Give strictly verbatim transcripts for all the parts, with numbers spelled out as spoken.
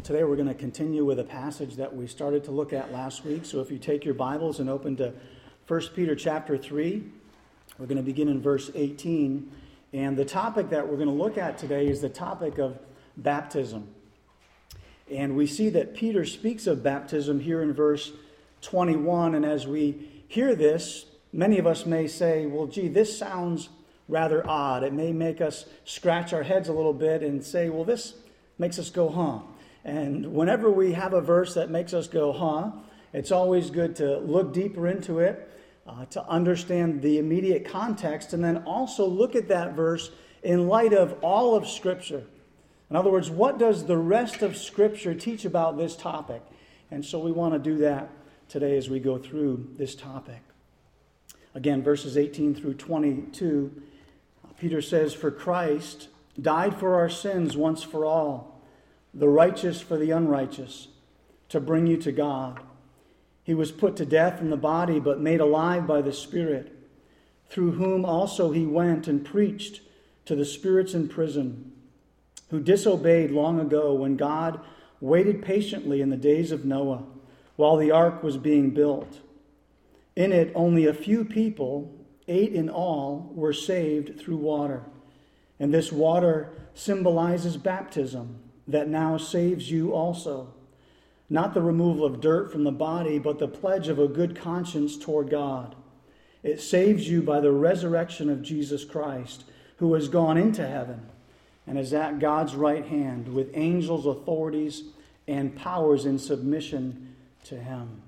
today we're going to continue with a passage that we started to look at last week. So if you take your Bibles and open to First Peter chapter three, we're going to begin in verse eighteen. And the topic that we're going to look at today is the topic of baptism. And we see that Peter speaks of baptism here in verse twenty-one. And as we hear this, many of us may say, well, gee, this sounds rather odd. It may make us scratch our heads a little bit and say, well, this makes us go, huh? And whenever we have a verse that makes us go, huh, it's always good to look deeper into it, uh, to understand the immediate context, and then also look at that verse in light of all of Scripture. In other words, what does the rest of Scripture teach about this topic? And so we want to do that today as we go through this topic. Again, verses eighteen through twenty-two, Peter says, "For Christ died for our sins once for all, the righteous for the unrighteous, to bring you to God. He was put to death in the body, but made alive by the Spirit, through whom also he went and preached to the spirits in prison, who disobeyed long ago when God waited patiently in the days of Noah, while the ark was being built. In it, only a few people, eight in all, were saved through water. And this water symbolizes baptism, that now saves you also. Not the removal of dirt from the body, but the pledge of a good conscience toward God. It saves you by the resurrection of Jesus Christ, who has gone into heaven and is at God's right hand, with angels, authorities, and powers in submission to him."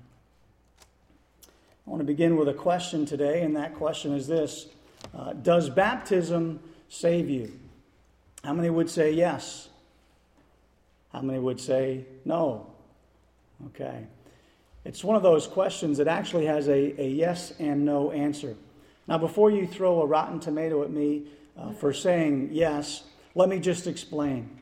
I want to begin with a question today, and that question is this. Uh, does baptism save you? How many would say yes? How many would say no? Okay. It's one of those questions that actually has a, a yes and no answer. Now, before you throw a rotten tomato at me uh, for saying yes, let me just explain.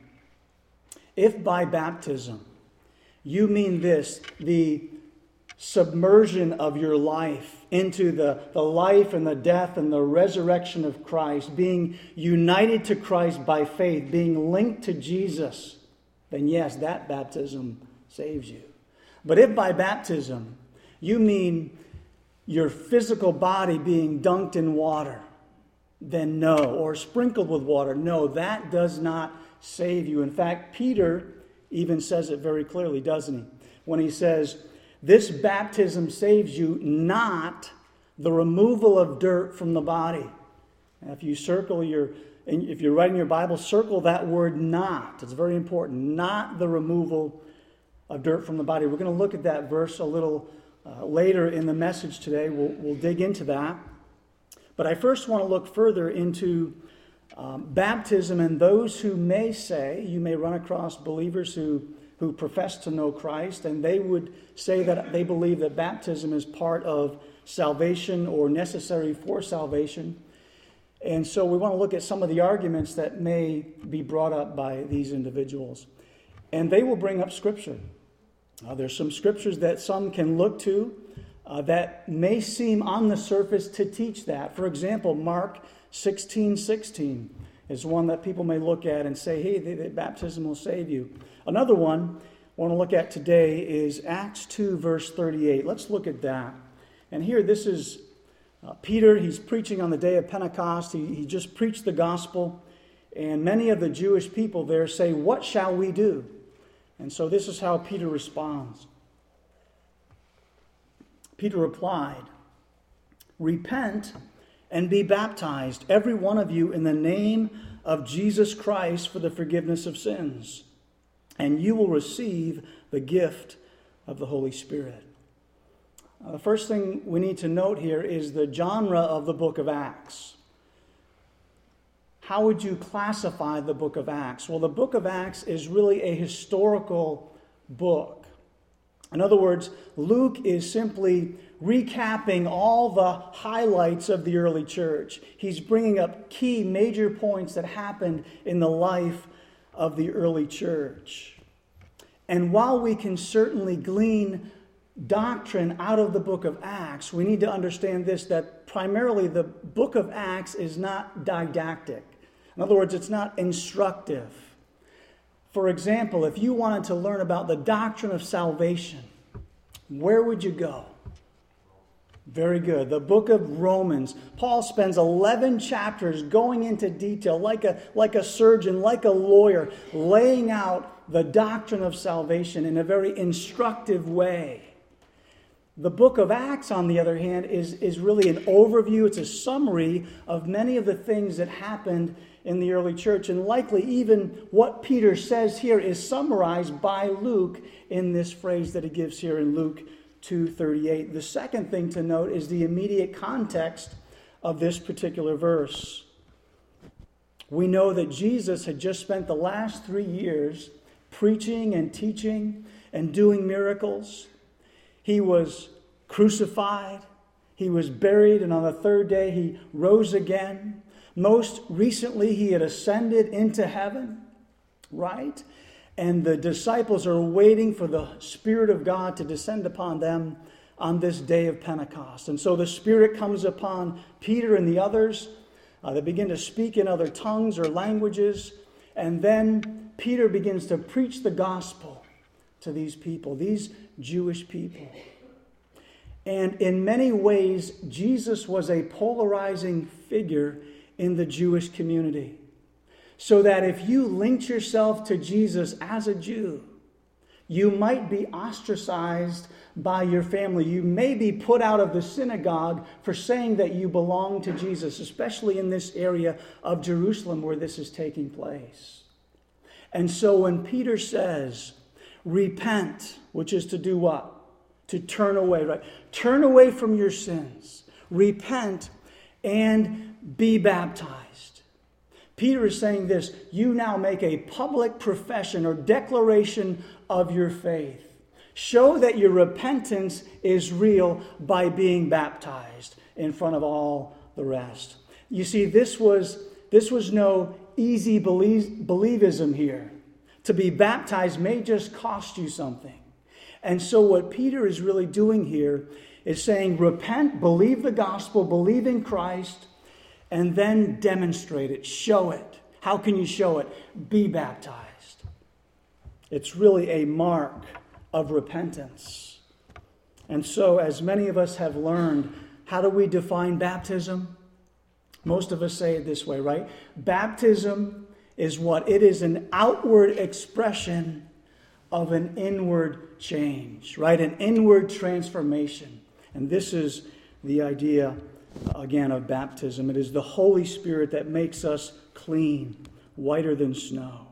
If by baptism you mean this, the submersion of your life into the, the life and the death and the resurrection of Christ, being united to Christ by faith, being linked to Jesus, then yes, that baptism saves you. But if by baptism you mean your physical body being dunked in water, then no, or sprinkled with water, no, that does not save you. In fact, Peter even says it very clearly, doesn't he? When he says, this baptism saves you, not the removal of dirt from the body. Now, if you circle your, if you're writing your Bible, circle that word not. It's very important. Not the removal of dirt from the body. We're going to look at that verse a little uh, later in the message today. We'll, we'll dig into that. But I first want to look further into um, baptism and those who may say, you may run across believers who, who profess to know Christ, and they would say that they believe that baptism is part of salvation or necessary for salvation. And so we want to look at some of the arguments that may be brought up by these individuals. And they will bring up Scripture. Uh, there's some Scriptures that some can look to uh, that may seem on the surface to teach that. For example, Mark sixteen sixteen is one that people may look at and say, hey, the, the baptism will save you. Another one I want to look at today is Acts two, verse thirty-eight. Let's look at that. And here, this is uh, Peter. He's preaching on the day of Pentecost. He, he just preached the gospel. And many of the Jewish people there say, what shall we do? And so this is how Peter responds. Peter replied, repent and be baptized, every one of you, in the name of Jesus Christ for the forgiveness of sins, and you will receive the gift of the Holy Spirit. Uh, the first thing we need to note here is the genre of the book of Acts. How would you classify the book of Acts? Well, the book of Acts is really a historical book. In other words, Luke is simply recapping all the highlights of the early church. He's bringing up key major points that happened in the life of the early church. And while we can certainly glean doctrine out of the book of Acts, we need to understand this, that primarily the book of Acts is not didactic. In other words, it's not instructive. For example, if you wanted to learn about the doctrine of salvation, where would you go? Very good. The book of Romans. Paul spends eleven chapters going into detail, like a, like a surgeon, like a lawyer, laying out the doctrine of salvation in a very instructive way. The book of Acts, on the other hand, is, is really an overview. It's a summary of many of the things that happened in the early church. And likely even what Peter says here is summarized by Luke in this phrase that he gives here in Luke two thirty-eight. The second thing to note is the immediate context of this particular verse. We know that Jesus had just spent the last three years preaching and teaching and doing miracles. He was crucified, he was buried, and on the third day he rose again. Most recently, he had ascended into heaven, right? And the disciples are waiting for the Spirit of God to descend upon them on this day of Pentecost. And so the Spirit comes upon Peter and the others. Uh, they begin to speak in other tongues or languages. And then Peter begins to preach the gospel to these people, these Jewish people. And in many ways, Jesus was a polarizing figure in the Jewish community. So that if you linked yourself to Jesus as a Jew, you might be ostracized by your family. You may be put out of the synagogue for saying that you belong to Jesus, especially in this area of Jerusalem where this is taking place. And so when Peter says, repent, which is to do what? To turn away, right? Turn away from your sins. Repent and be baptized. Peter is saying this, you now make a public profession or declaration of your faith. Show that your repentance is real by being baptized in front of all the rest. You see, this was, this was no easy believe, believism here. To be baptized may just cost you something. And so what Peter is really doing here is saying, repent, believe the gospel, believe in Christ, and then demonstrate it, show it. How can you show it? Be baptized. It's really a mark of repentance. And so, as many of us have learned, how do we define baptism? Most of us say it this way, right? Baptism is what? It is an outward expression of an inward change, right? An inward transformation. And this is the idea again of baptism. It is the Holy Spirit that makes us clean, whiter than snow.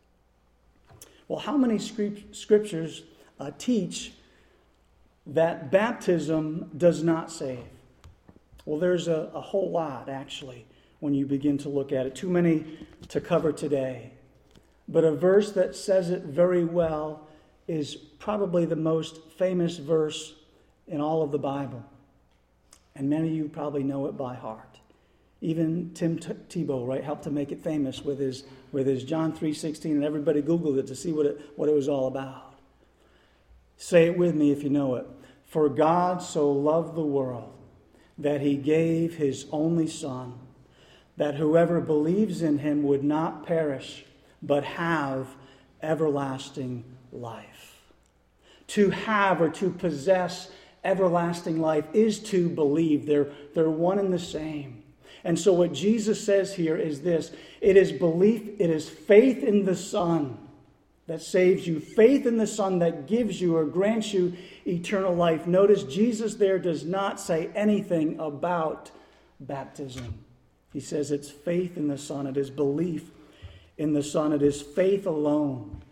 Well, how many scriptures uh, teach that baptism does not save? Well, there's a, a whole lot, actually, when you begin to look at it. Too many to cover today. But a verse that says it very well is probably the most famous verse in all of the Bible. And many of you probably know it by heart. Even Tim Tebow, right, helped to make it famous with his with his John three sixteen, and everybody Googled it to see what it, what it was all about. Say it with me if you know it. For God so loved the world that he gave his only Son, that whoever believes in him would not perish, but have everlasting life. To have or to possess everlasting life is to believe. They're, they're one and the same. And so what Jesus says here is this. It is belief, it is faith in the Son that saves you. Faith in the Son that gives you or grants you eternal life. Notice Jesus there does not say anything about baptism. He says it's faith in the Son. It is belief in the Son. It is faith alone.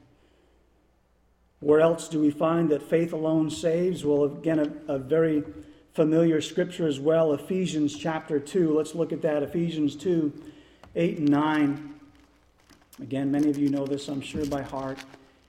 Where else do we find that faith alone saves? Well, again, a, a very familiar scripture as well, Ephesians chapter two. Let's look at that, Ephesians two, eight and nine. Again, many of you know this, I'm sure, by heart.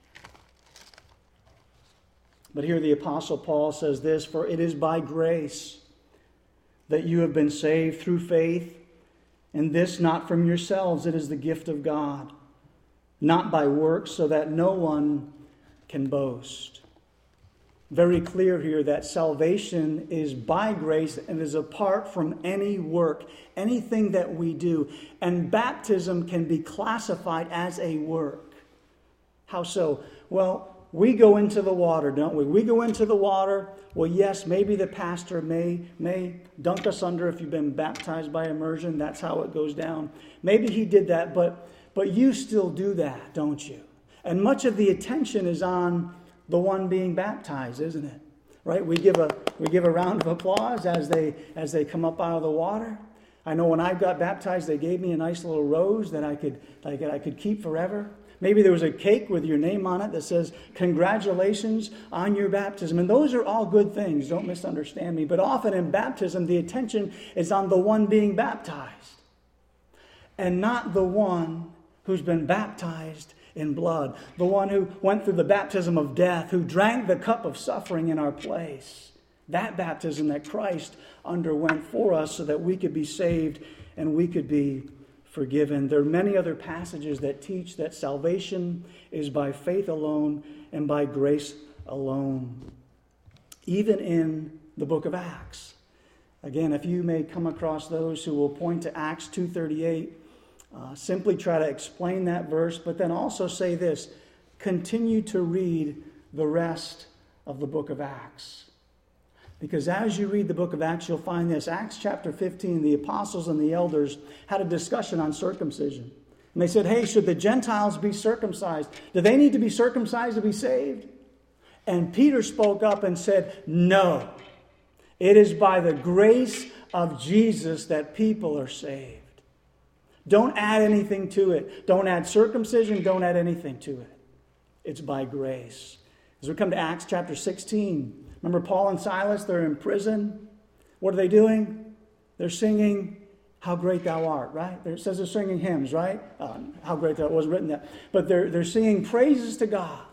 But here the Apostle Paul says this, for it is by grace that you have been saved through faith, and this not from yourselves, it is the gift of God, not by works, so that no one can boast. Very clear here that salvation is by grace and is apart from any work, anything that we do. And baptism can be classified as a work. How so? Well, we go into the water, don't we? We go into the water. Well, yes, maybe the pastor may, may dunk us under if you've been baptized by immersion. That's how it goes down. Maybe he did that, but, but you still do that, don't you? And much of the attention is on the one being baptized, isn't it? Right? We give a we give a round of applause as they as they come up out of the water. I know when I got baptized, they gave me a nice little rose that I could I could, I could keep forever. Maybe there was a cake with your name on it that says, congratulations on your baptism. And those are all good things. Don't misunderstand me. But often in baptism, the attention is on the one being baptized and not the one who's been baptized in blood. The one who went through the baptism of death, who drank the cup of suffering in our place. That baptism that Christ underwent for us so that we could be saved and we could be forgiven. There are many other passages that teach that salvation is by faith alone and by grace alone. Even in the book of Acts. Again, if you may come across those who will point to Acts two thirty-eight, uh, simply try to explain that verse, but then also say this, continue to read the rest of the book of Acts. Because as you read the book of Acts, you'll find this. Acts chapter fifteen, the apostles and the elders had a discussion on circumcision. And they said, hey, should the Gentiles be circumcised? Do they need to be circumcised to be saved? And Peter spoke up and said, no. It is by the grace of Jesus that people are saved. Don't add anything to it. Don't add circumcision. Don't add anything to it. It's by grace. As we come to Acts chapter sixteen, remember Paul and Silas, they're in prison. What are they doing? They're singing, How Great Thou Art, right? It says they're singing hymns, right? Um, how great that wasn't written that. But they're, they're singing praises to God.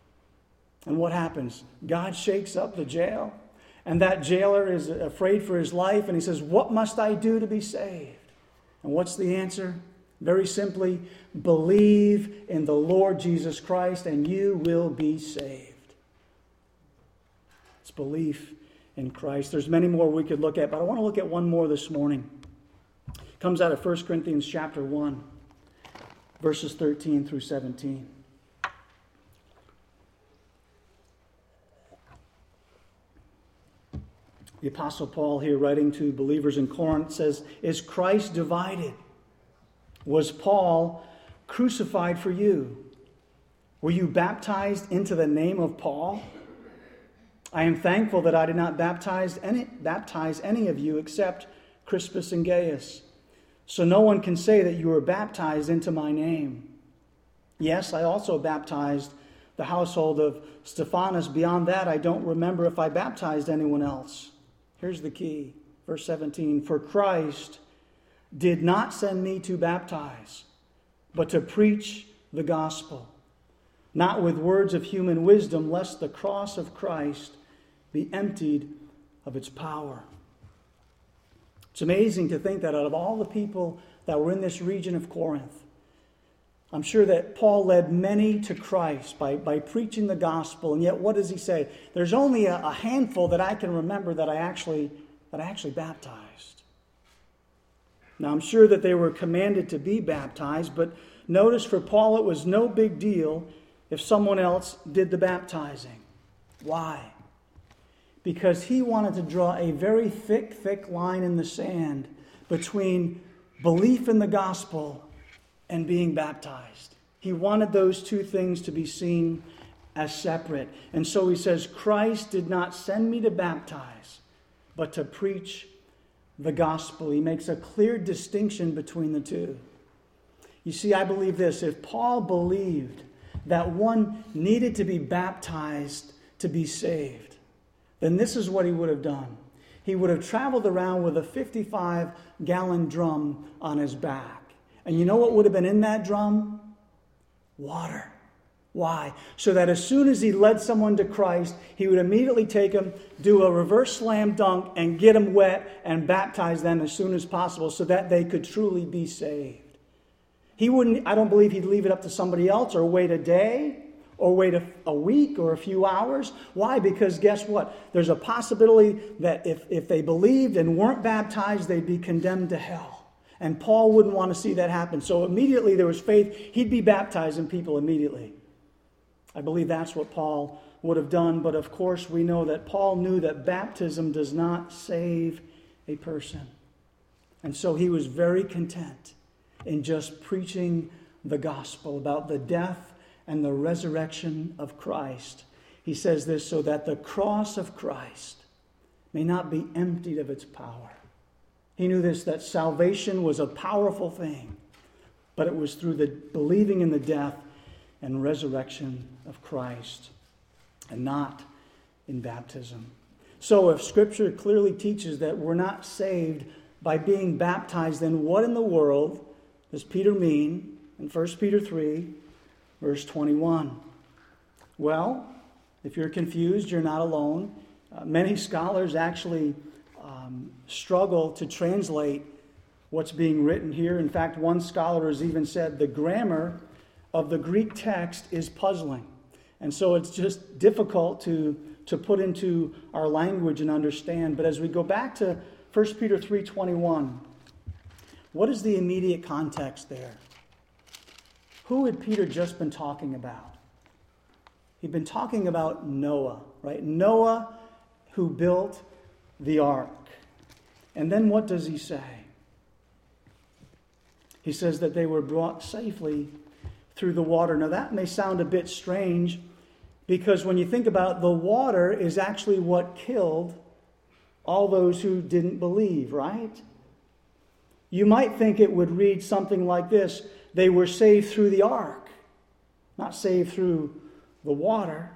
And what happens? God shakes up the jail. And that jailer is afraid for his life. And he says, what must I do to be saved? And what's the answer? Very simply, believe in the Lord Jesus Christ and you will be saved. It's belief in Christ. There's many more we could look at, but I want to look at one more this morning. It comes out of First Corinthians chapter one, verses thirteen through seventeen. The Apostle Paul here, writing to believers in Corinth, says, is Christ divided? Was Paul crucified for you? Were you baptized into the name of Paul? I am thankful that I did not baptize any, baptize any of you except Crispus and Gaius. So no one can say that you were baptized into my name. Yes, I also baptized the household of Stephanas. Beyond that, I don't remember if I baptized anyone else. Here's the key. Verse seventeen, for Christ did not send me to baptize, but to preach the gospel, not with words of human wisdom, lest the cross of Christ be emptied of its power. It's amazing to think that out of all the people that were in this region of Corinth, I'm sure that Paul led many to Christ by, by preaching the gospel. And yet what does he say? There's only a, a handful that I can remember that I actually that I actually baptized. Now I'm sure that they were commanded to be baptized, but notice for Paul it was no big deal if someone else did the baptizing. Why? Because he wanted to draw a very thick, thick line in the sand between belief in the gospel and being baptized. He wanted those two things to be seen as separate. And so he says, Christ did not send me to baptize, but to preach the gospel. He makes a clear distinction between the two. You see, I believe this. If Paul believed that one needed to be baptized to be saved, then this is what he would have done. He would have traveled around with a fifty-five gallon drum on his back. And you know what would have been in that drum? Water. Why? So that as soon as he led someone to Christ, he would immediately take them, do a reverse slam dunk, and get them wet and baptize them as soon as possible so that they could truly be saved. He wouldn't, I don't believe he'd leave it up to somebody else or wait a day or wait a, a week or a few hours. Why? Because guess what? There's a possibility that if, if they believed and weren't baptized, they'd be condemned to hell. And Paul wouldn't want to see that happen. So immediately there was faith. He'd be baptizing people immediately. I believe that's what Paul would have done, but of course we know that Paul knew that baptism does not save a person. And so he was very content in just preaching the gospel about the death and the resurrection of Christ. He says this, so that the cross of Christ may not be emptied of its power. He knew this, that salvation was a powerful thing, but it was through the believing in the death and resurrection of Christ, and not in baptism. So if Scripture clearly teaches that we're not saved by being baptized, then what in the world does Peter mean in First Peter three, verse twenty-one? Well, if you're confused, you're not alone. Uh, many scholars actually um, struggle to translate what's being written here. In fact, one scholar has even said the grammar of the Greek text is puzzling. And so it's just difficult to, to put into our language and understand. But as we go back to First Peter three twenty-one, what is the immediate context there? Who had Peter just been talking about? He'd been talking about Noah, right? Noah who built the ark. And then what does he say? He says that they were brought safely through the water. Now that may sound a bit strange, because when you think about it, the water is actually what killed all those who didn't believe, right? You might think it would read something like this: they were saved through the ark, not saved through the water.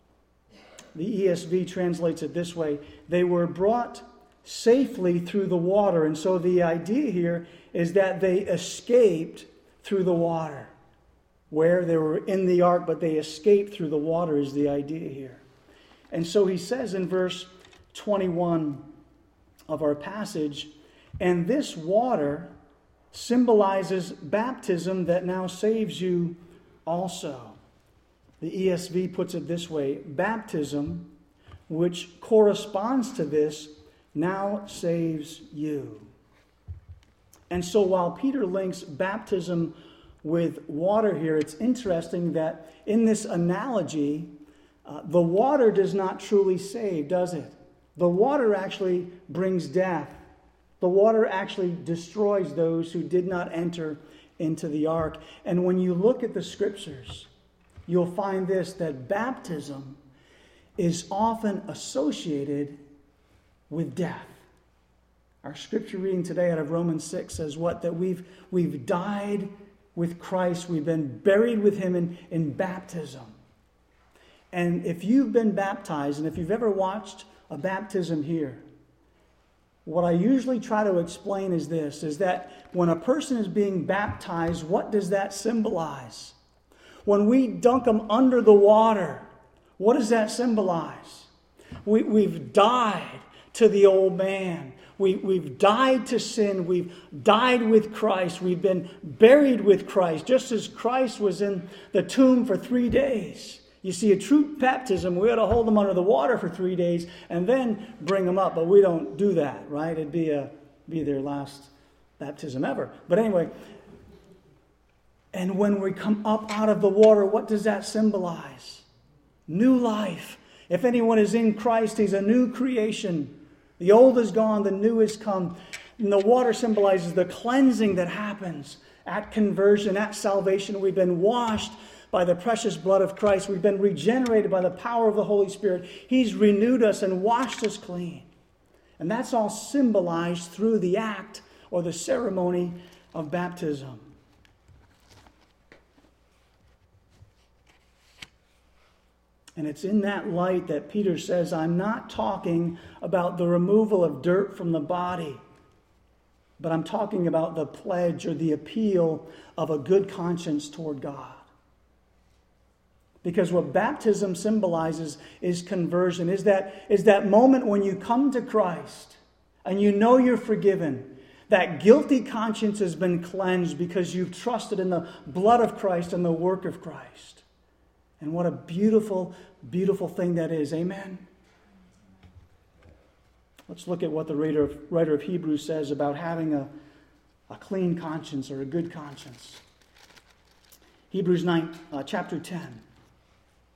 The E S V translates it this way: they were brought safely through the water. And so the idea here is that they escaped through the water. Where they were in the ark, but they escaped through the water is the idea here. And so he says in verse twenty-one of our passage, and this water symbolizes baptism that now saves you also. The E S V puts it this way: baptism, which corresponds to this, now saves you. And so while Peter links baptism with water here, it's interesting that in this analogy, uh, the water does not truly save, does it? The water actually brings death. The water actually destroys those who did not enter into the ark. And when you look at the Scriptures, you'll find this, that baptism is often associated with death. Our Scripture reading today out of Romans six says what? That we've, we've died with Christ. We've been buried with Him in, in baptism. And if you've been baptized, and if you've ever watched a baptism here, what I usually try to explain is this, is that when a person is being baptized, what does that symbolize? When we dunk them under the water, what does that symbolize? We, we've died to the old man. We, we've died to sin. We've died with Christ. We've been buried with Christ, just as Christ was in the tomb for three days. You see, a true baptism, we ought to hold them under the water for three days and then bring them up. But we don't do that, right? It'd be, a, be their last baptism ever. But anyway, and when we come up out of the water, what does that symbolize? New life. If anyone is in Christ, he's a new creation. The old is gone, the new has come. And the water symbolizes the cleansing that happens at conversion, at salvation. We've been washed by the precious blood of Christ. We've been regenerated by the power of the Holy Spirit. He's renewed us and washed us clean. And that's all symbolized through the act or the ceremony of baptism. And it's in that light that Peter says, I'm not talking about the removal of dirt from the body, but I'm talking about the pledge or the appeal of a good conscience toward God. Because what baptism symbolizes is conversion, is that, is that moment when you come to Christ and you know you're forgiven. That guilty conscience has been cleansed because you've trusted in the blood of Christ and the work of Christ. And what a beautiful, beautiful thing that is. Amen? Let's look at what the writer of, writer of Hebrews says about having a, a clean conscience or a good conscience. Hebrews nine, uh, chapter ten.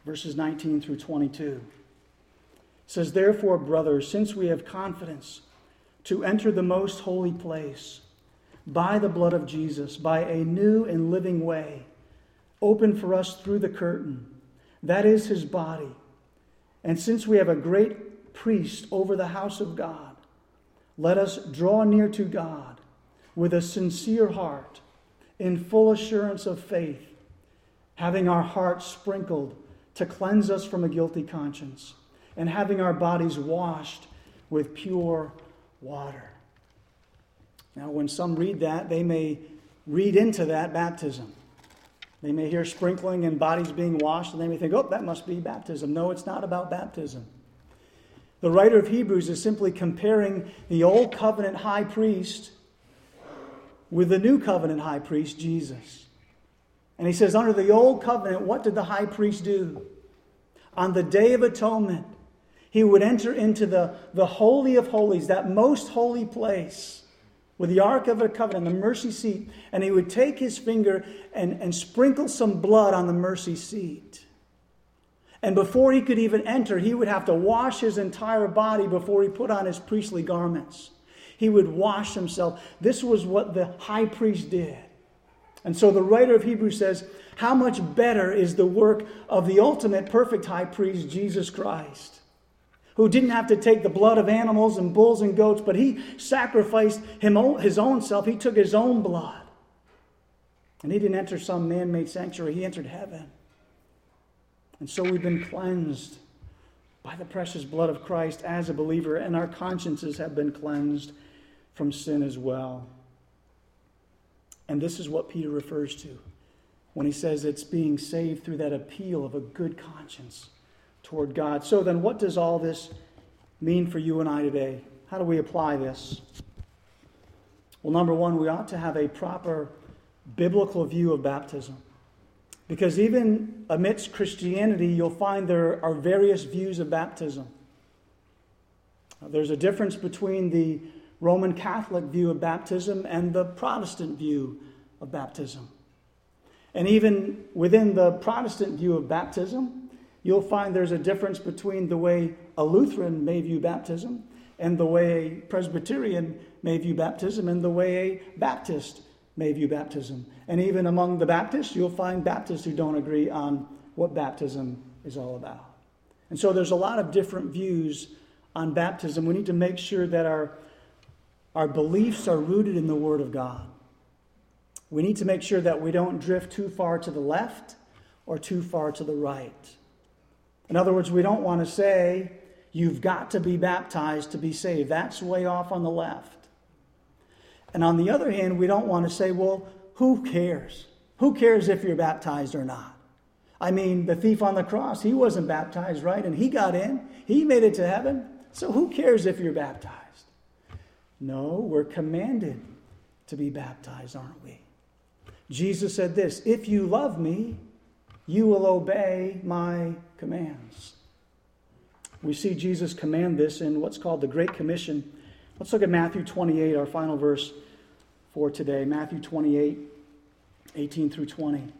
verses nineteen through twenty-two. It says, "Therefore, brothers, since we have confidence to enter the most holy place by the blood of Jesus, by a new and living way, open for us through the curtain, that is his body. And since we have a great priest over the house of God, let us draw near to God with a sincere heart, in full assurance of faith, having our hearts sprinkled to cleanse us from a guilty conscience, and having our bodies washed with pure water." Now, when some read that, they may read into that baptism. They may hear sprinkling and bodies being washed, and they may think, oh, that must be baptism. No, it's not about baptism. The writer of Hebrews is simply comparing the old covenant high priest with the new covenant high priest, Jesus. And he says, under the old covenant, what did the high priest do? On the Day of Atonement, he would enter into the, the Holy of Holies, that most holy place, with the Ark of the Covenant, the mercy seat, and he would take his finger and, and sprinkle some blood on the mercy seat. And before he could even enter, he would have to wash his entire body before he put on his priestly garments. He would wash himself. This was what the high priest did. And so the writer of Hebrews says, how much better is the work of the ultimate perfect high priest, Jesus Christ, who didn't have to take the blood of animals and bulls and goats, but he sacrificed him, his own self. He took his own blood. And he didn't enter some man-made sanctuary. He entered heaven. And so we've been cleansed by the precious blood of Christ as a believer, and our consciences have been cleansed from sin as well. And this is what Peter refers to when he says it's being saved through that appeal of a good conscience toward God. So then, what does all this mean for you and I today? How do we apply this? Well, number one, we ought to have a proper biblical view of baptism. Because even amidst Christianity, you'll find there are various views of baptism. There's a difference between the Roman Catholic view of baptism and the Protestant view of baptism. And even within the Protestant view of baptism, you'll find there's a difference between the way a Lutheran may view baptism and the way a Presbyterian may view baptism and the way a Baptist may view baptism. And even among the Baptists, you'll find Baptists who don't agree on what baptism is all about. And so there's a lot of different views on baptism. We need to make sure that our, our beliefs are rooted in the Word of God. We need to make sure that we don't drift too far to the left or too far to the right. In other words, we don't want to say, you've got to be baptized to be saved. That's way off on the left. And on the other hand, we don't want to say, well, who cares? Who cares if you're baptized or not? I mean, the thief on the cross, he wasn't baptized, right? And he got in. He made it to heaven. So who cares if you're baptized? No, we're commanded to be baptized, aren't we? Jesus said this, if you love me, you will obey my commands. We see Jesus command this in what's called the Great Commission. Let's look at Matthew twenty-eight, our final verse for today. Matthew twenty-eight, eighteen through twenty. It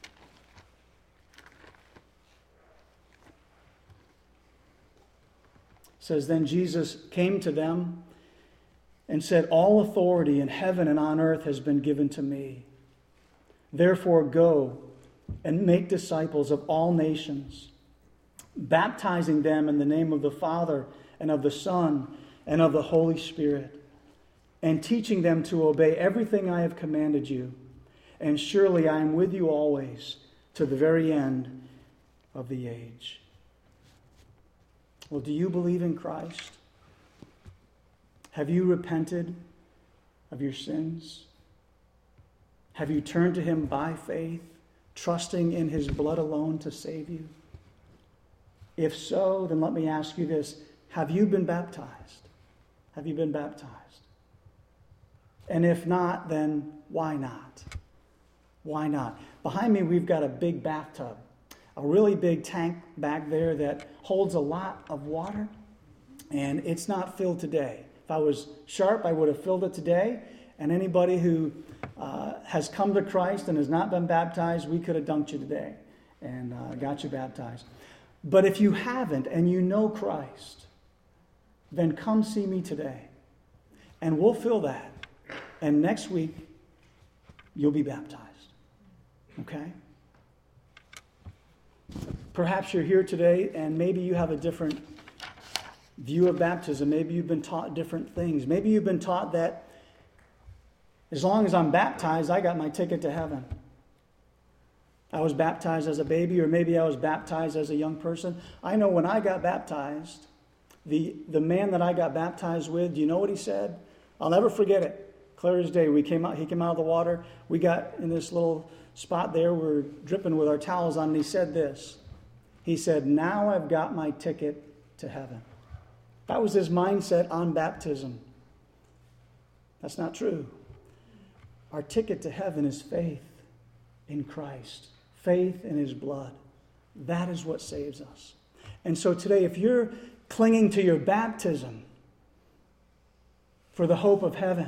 says, then Jesus came to them and said, all authority in heaven and on earth has been given to me. Therefore go and make disciples of all nations, baptizing them in the name of the Father and of the Son and of the Holy Spirit, and teaching them to obey everything I have commanded you. And surely I am with you always to the very end of the age. Well, do you believe in Christ? Have you repented of your sins? Have you turned to him by faith, trusting in his blood alone to save you? If so, then let me ask you this. Have you been baptized? Have you been baptized? And if not, then why not? Why not? Behind me, we've got a big bathtub, a really big tank back there that holds a lot of water, and it's not filled today. If I was sharp, I would have filled it today, and anybody who uh, has come to Christ and has not been baptized, we could have dunked you today. and uh, got you baptized. But if you haven't and you know Christ, then come see me today, and we'll fill that. And next week, you'll be baptized. Okay? Perhaps you're here today and maybe you have a different view of baptism. Maybe you've been taught different things. Maybe you've been taught that as long as I'm baptized, I got my ticket to heaven. I was baptized as a baby, or maybe I was baptized as a young person. I know when I got baptized, the, the man that I got baptized with, do you know what he said? I'll never forget it. Clear as day. We came out, he came out of the water. We got in this little spot there. We were dripping with our towels on, and he said this. He said, now I've got my ticket to heaven. That was his mindset on baptism. That's not true. Our ticket to heaven is faith in Christ, faith in his blood. That is what saves us. And so today, if you're clinging to your baptism for the hope of heaven,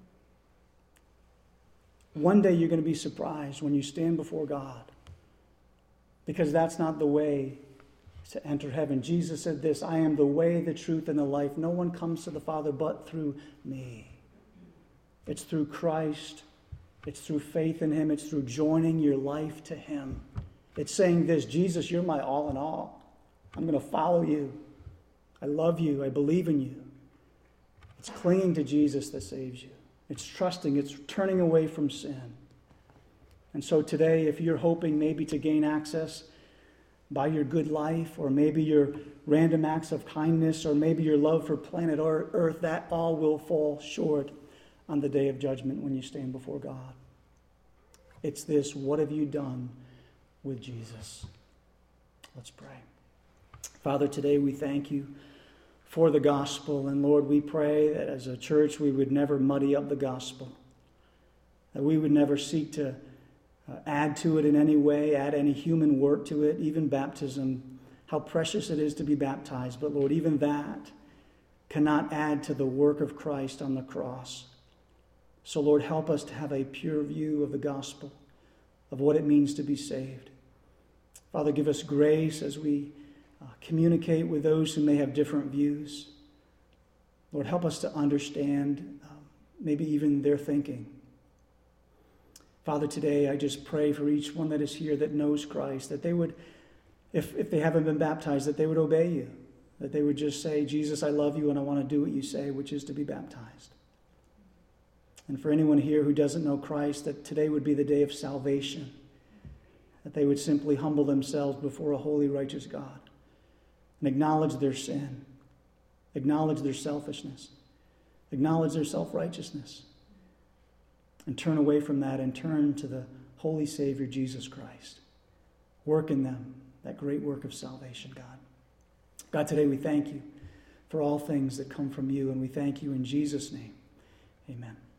one day you're going to be surprised when you stand before God, because that's not the way to enter heaven. Jesus said this, I am the way, the truth, and the life. No one comes to the Father but through me. It's through Christ. It's through faith in him. It's through joining your life to him. It's saying this, Jesus, you're my all in all. I'm going to follow you. I love you. I believe in you. It's clinging to Jesus that saves you. It's trusting. It's turning away from sin. And so today, if you're hoping maybe to gain access by your good life, or maybe your random acts of kindness, or maybe your love for planet Earth, that all will fall short on the day of judgment when you stand before God. It's this, what have you done with Jesus? Let's pray. Father, today we thank you for the gospel. And Lord, we pray that as a church we would never muddy up the gospel, that we would never seek to uh, add to it in any way, add any human work to it, even baptism, how precious it is to be baptized. But Lord, even that cannot add to the work of Christ on the cross. So Lord, help us to have a pure view of the gospel, of what it means to be saved. Father, give us grace as we uh, communicate with those who may have different views. Lord, help us to understand uh, maybe even their thinking. Father, today I just pray for each one that is here that knows Christ, that they would, if, if they haven't been baptized, that they would obey you, that they would just say, Jesus, I love you and I want to do what you say, which is to be baptized. And for anyone here who doesn't know Christ, that today would be the day of salvation, that they would simply humble themselves before a holy, righteous God and acknowledge their sin, acknowledge their selfishness, acknowledge their self-righteousness, and turn away from that and turn to the holy Savior, Jesus Christ. Work in them that great work of salvation, God. God, today we thank you for all things that come from you, and we thank you in Jesus' name. Amen.